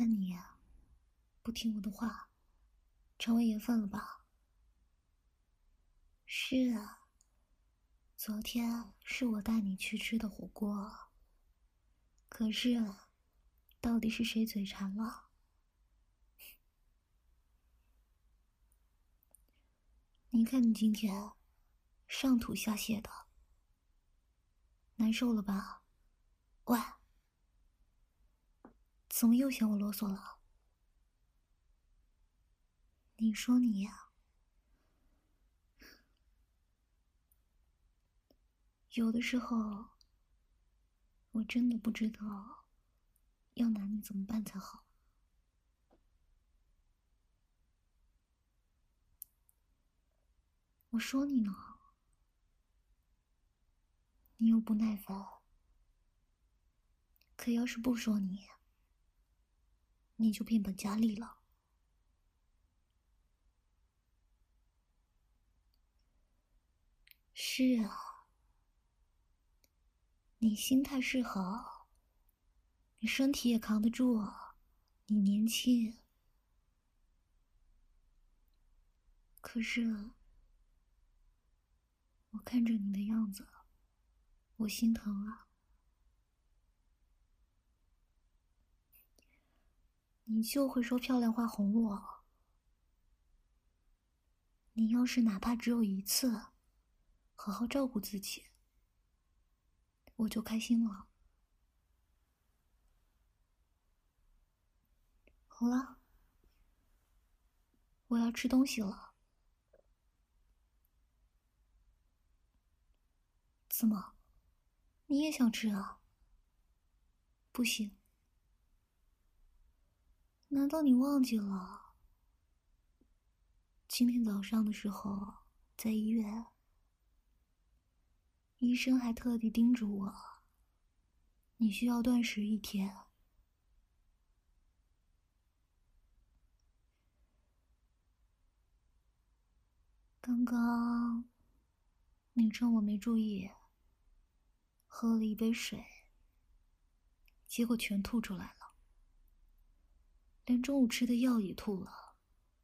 看你不听我的话，肠胃炎犯了吧？是啊，昨天是我带你去吃的火锅，可是到底是谁嘴馋了？你看你今天上吐下泻的，难受了吧？喂，怎么又嫌我啰嗦了？你说你有的时候我真的不知道要拿你怎么办才好。我说你呢，你又不耐烦，可要是不说你，你就变本加厉了。是啊，你心态是好，你身体也扛得住，你年轻。可是，我看着你的样子，我心疼啊。你就会说漂亮话哄我，你要是哪怕只有一次，好好照顾自己，我就开心了。好了，我要吃东西了。怎么，你也想吃啊？不行，难道你忘记了？今天早上的时候，在医院，医生还特地叮嘱我，你需要断食1天。刚刚，你趁我没注意，喝了一杯水，结果全吐出来了，连中午吃的药也吐了。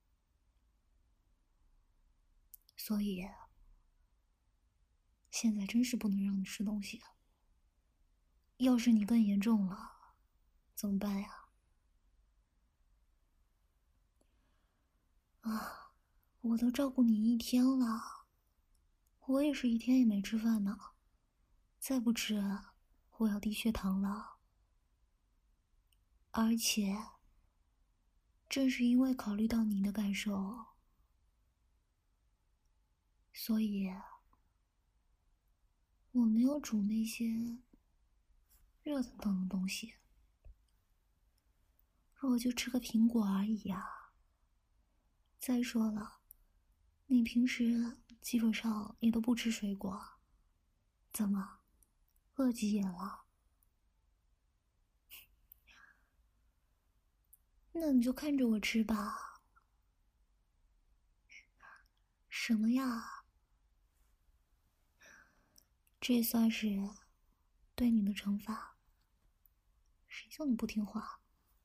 所以，现在真是不能让你吃东西。要是你更严重了，怎么办呀？啊，我都照顾你1天了，我也是1天也没吃饭呢。再不吃，我要低血糖了。而且，正是因为考虑到你的感受，所以我没有煮那些热腾腾的东西，我就吃个苹果而已呀。再说了，你平时基本上也都不吃水果，怎么，饿急眼了？那你就看着我吃吧。什么呀？这算是对你的惩罚。谁叫你不听话？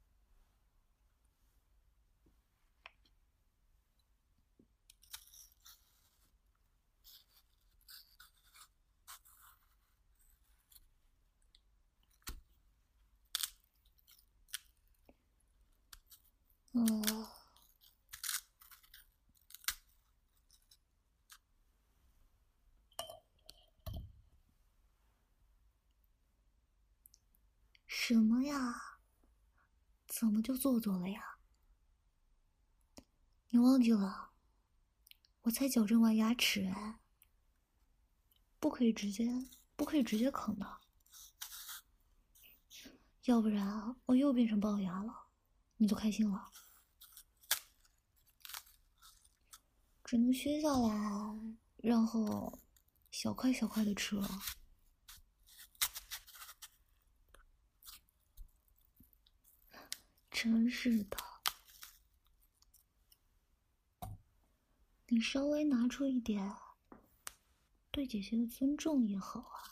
什么呀？怎么就做作了呀？你忘记了，我才矫正完牙齿哎，不可以直接啃的，要不然我又变成龅牙了，你就开心了。只能削下来，然后小块小块的吃了。真是的，你稍微拿出一点对姐姐的尊重也好啊。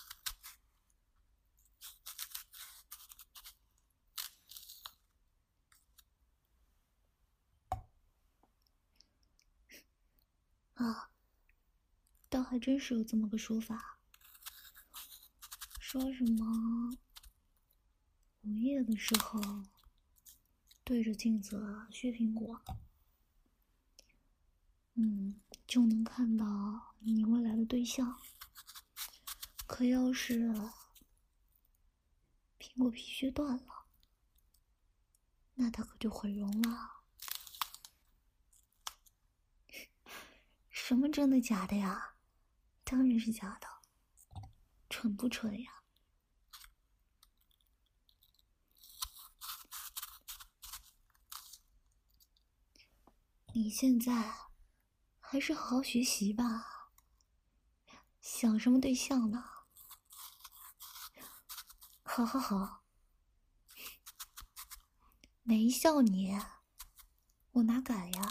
还真是有这么个说法，说什么午夜的时候对着镜子削苹果，就能看到你未来的对象。可要是苹果皮削断了，那他可就毁容了。什么真的假的呀？当然是假的，蠢不蠢呀？你现在还是好好学习吧，想什么对象呢？好好好，没笑你，我哪敢呀？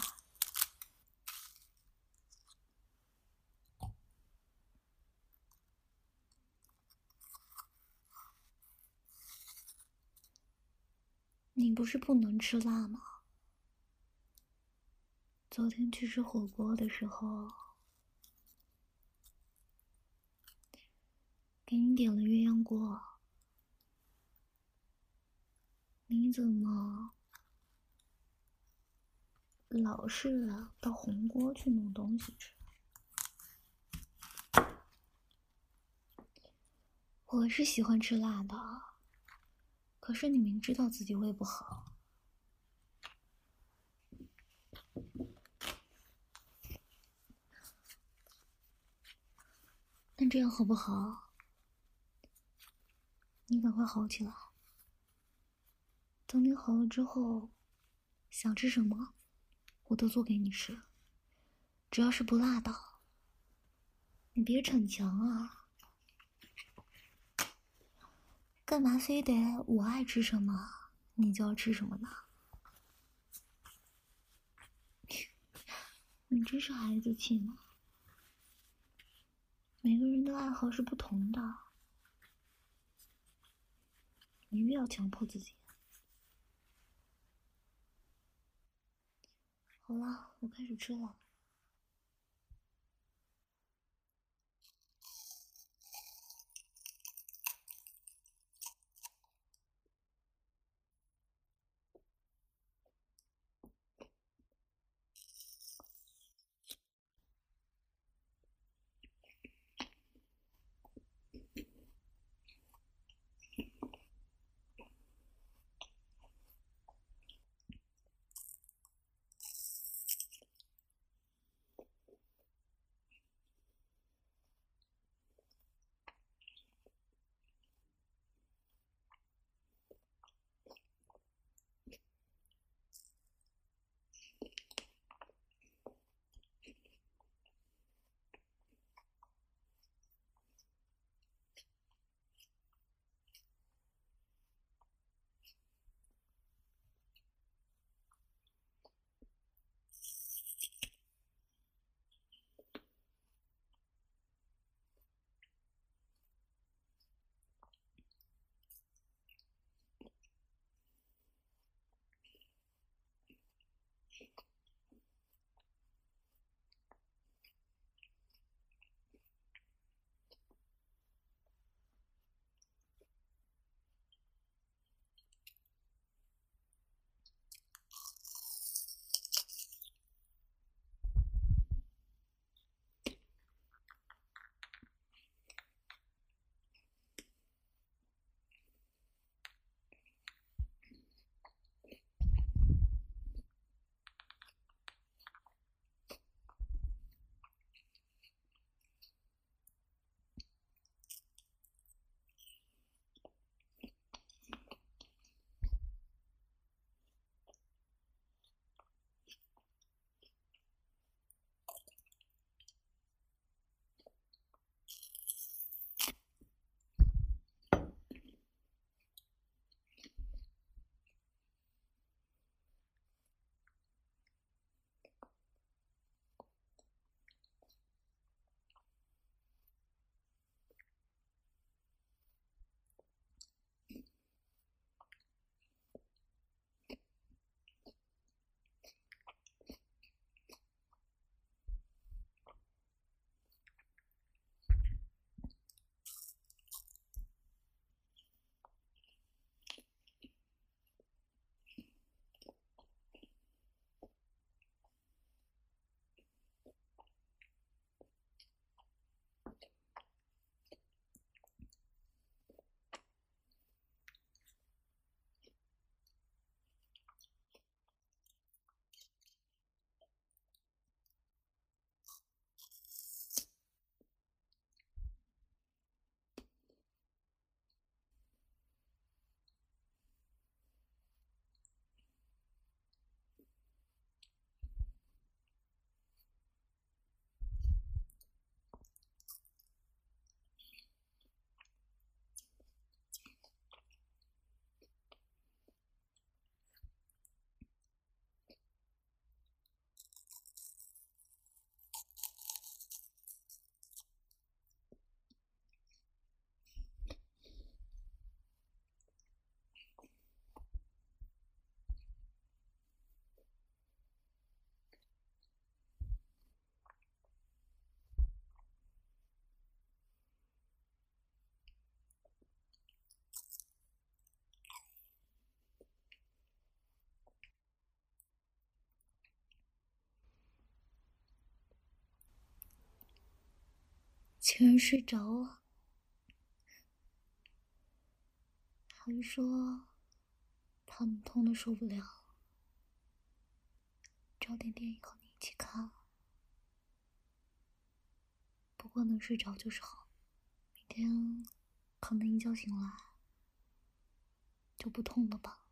你不是不能吃辣吗？昨天去吃火锅的时候，给你点了鸳鸯锅，你怎么老是到红锅去弄东西吃？我是喜欢吃辣的，可是你明知道自己胃不好。那这样好不好？你赶快好起来，等你好了之后，想吃什么，我都做给你吃，只要是不辣的。你别逞强啊！干嘛非得我爱吃什么，你就要吃什么呢？你真是孩子气呢。每个人的爱好是不同的，你越要强迫自己。好了，我开始吃了。 竟然睡着了，还说怕你痛的受不了，找点电影和你一起看。不过能睡着就是好，明天可能一觉醒来就不痛了吧。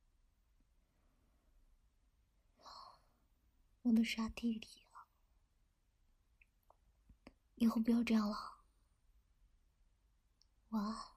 我的傻弟弟啊，以后不要这样了。晚安。